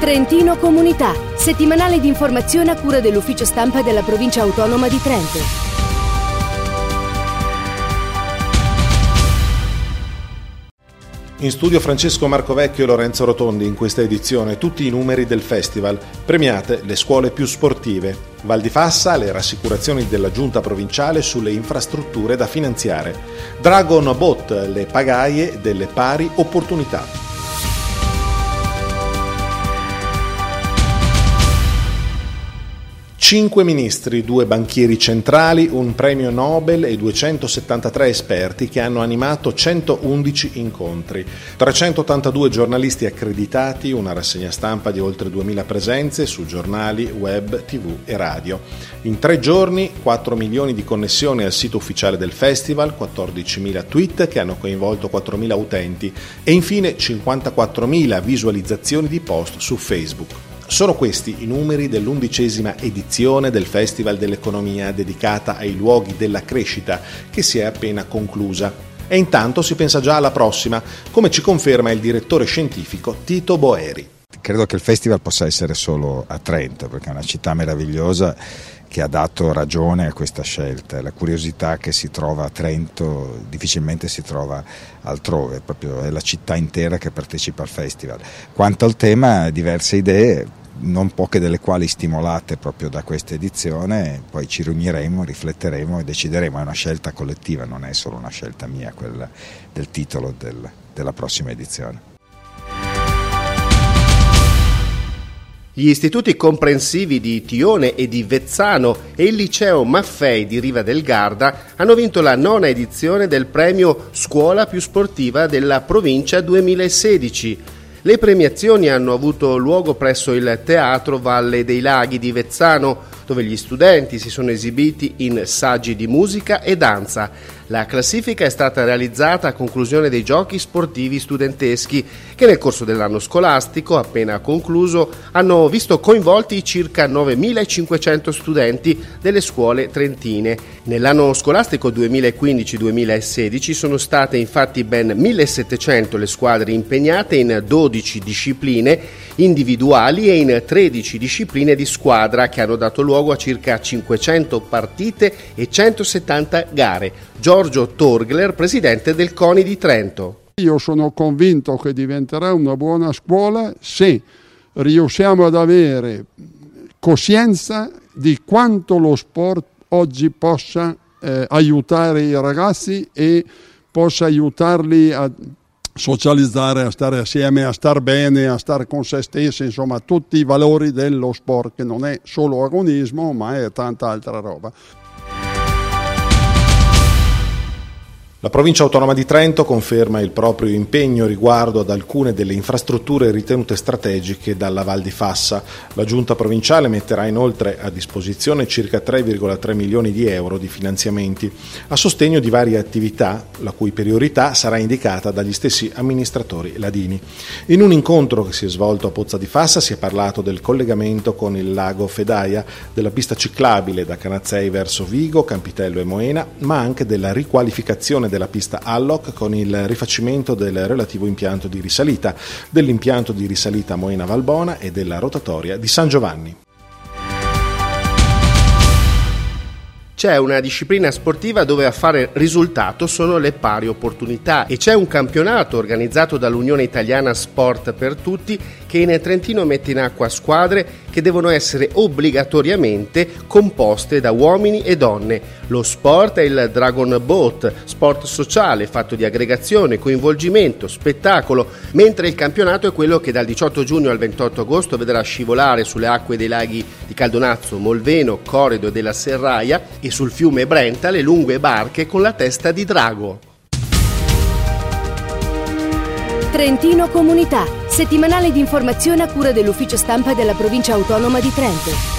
Trentino Comunità, settimanale di informazione a cura dell'ufficio stampa della provincia autonoma di Trento. In studio Francesco Marcovecchio e Lorenzo Rotondi in questa edizione tutti i numeri del festival, premiate le scuole più sportive. Val di Fassa, le rassicurazioni della giunta provinciale sulle infrastrutture da finanziare. Dragon Boat, le pagaie delle pari opportunità. 5 ministri, 2 banchieri centrali, un premio Nobel e 273 esperti che hanno animato 111 incontri, 382 giornalisti accreditati, una rassegna stampa di oltre 2000 presenze su giornali, web, tv e radio. In 3 giorni 4 milioni di connessioni al sito ufficiale del festival, 14.000 tweet che hanno coinvolto 4.000 utenti e infine 54.000 visualizzazioni di post su Facebook. Sono questi i numeri dell'11ª edizione del Festival dell'Economia dedicata ai luoghi della crescita che si è appena conclusa. E intanto si pensa già alla prossima, come ci conferma il direttore scientifico Tito Boeri. Credo che il festival possa essere solo a Trento, perché è una città meravigliosa che ha dato ragione a questa scelta. La curiosità che si trova a Trento difficilmente si trova altrove, proprio è la città intera che partecipa al festival. Quanto al tema, diverse idee, non poche delle quali stimolate proprio da questa edizione, poi ci riuniremo, rifletteremo e decideremo. È una scelta collettiva, non è solo una scelta mia quella del titolo della prossima edizione. Gli istituti comprensivi di Tione e di Vezzano e il liceo Maffei di Riva del Garda hanno vinto la 9ª edizione del premio Scuola più sportiva della provincia 2016. Le premiazioni hanno avuto luogo presso il Teatro Valle dei Laghi di Vezzano, dove gli studenti si sono esibiti in saggi di musica e danza. La classifica è stata realizzata a conclusione dei giochi sportivi studenteschi che nel corso dell'anno scolastico appena concluso hanno visto coinvolti circa 9.500 studenti delle scuole trentine. Nell'anno scolastico 2015-2016 sono state infatti ben 1.700 le squadre impegnate in 12 discipline individuali e in 13 discipline di squadra che hanno dato luogo a circa 500 partite e 170 gare. Giorgio Torgler, presidente del CONI di Trento. Io sono convinto che diventerà una buona scuola se riusciamo ad avere coscienza di quanto lo sport oggi possa aiutare i ragazzi e possa aiutarli a socializzare, a stare assieme, a star bene, a stare con se stessi, insomma tutti i valori dello sport, che non è solo agonismo ma è tanta altra roba. La provincia autonoma di Trento conferma il proprio impegno riguardo ad alcune delle infrastrutture ritenute strategiche dalla Val di Fassa. La giunta provinciale metterà inoltre a disposizione circa 3,3 milioni di euro di finanziamenti a sostegno di varie attività, la cui priorità sarà indicata dagli stessi amministratori ladini. In un incontro che si è svolto a Pozza di Fassa si è parlato del collegamento con il lago Fedaia, della pista ciclabile da Canazzei verso Vigo, Campitello e Moena, ma anche della riqualificazione della pista Alloc con il rifacimento del relativo impianto di risalita, dell'impianto di risalita Moena Valbona e della rotatoria di San Giovanni. C'è una disciplina sportiva dove a fare risultato sono le pari opportunità e c'è un campionato organizzato dall'Unione Italiana Sport per Tutti che in Trentino mette in acqua squadre che devono essere obbligatoriamente composte da uomini e donne. Lo sport è il Dragon Boat, sport sociale fatto di aggregazione, coinvolgimento, spettacolo, mentre il campionato è quello che dal 18 giugno al 28 agosto vedrà scivolare sulle acque dei laghi di Caldonazzo, Molveno, Corrido e della Serraia e sul fiume Brenta le lunghe barche con la testa di drago. Trentino Comunità, settimanale di informazione a cura dell'ufficio stampa della provincia autonoma di Trento.